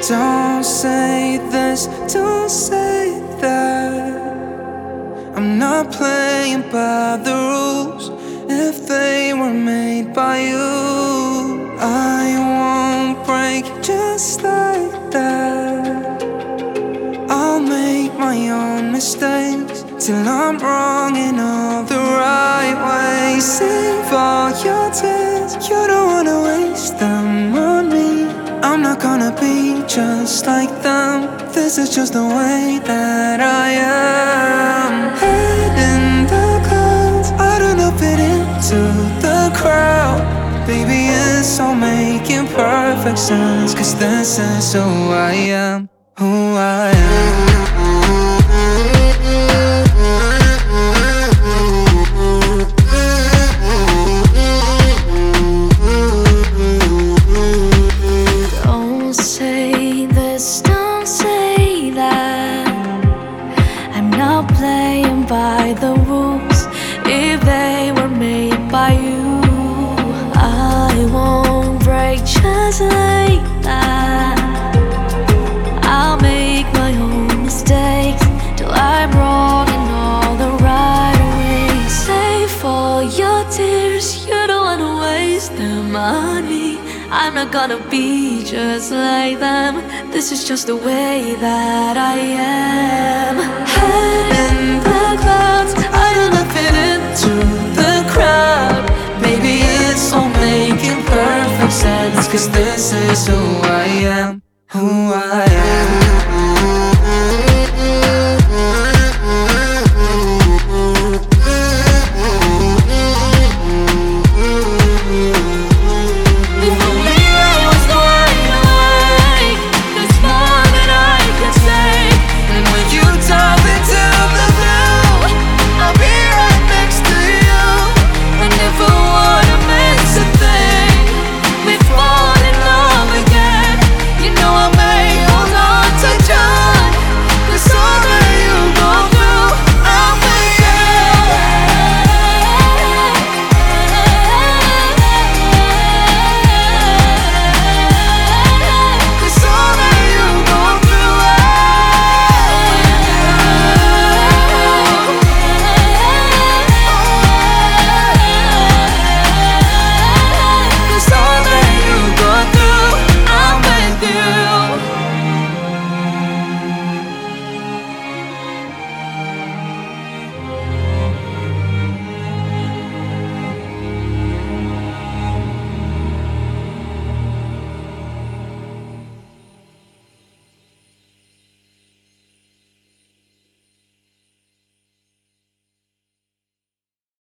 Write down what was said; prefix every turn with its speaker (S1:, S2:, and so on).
S1: Don't say this, don't say that. I'm not playing by the rules. If they were made by you, I won't break just like that. I'll make my own mistakes till I'm wrong in all the right ways. Save all your tears, you don't wanna waste them on me. I'm not gonna be just like them. This is just the way that I am. Head in the clouds, I don't know, fit into the crowd. Baby, it's all making perfect sense, 'cause this is who I am, who I am.
S2: Don't say this, don't say that. I'm not playing by the rules. If they were made by you, I won't break just like that. I'll make my own mistakes till I'm wrong in all the right ways. Save all your tears, you don't wanna waste them on me. I'm not gonna be just like them. This is just the way that I am. Head in the clouds, I don't know, fit into the crowd. Maybe it's all making perfect sense, 'cause this is who I am, who I am.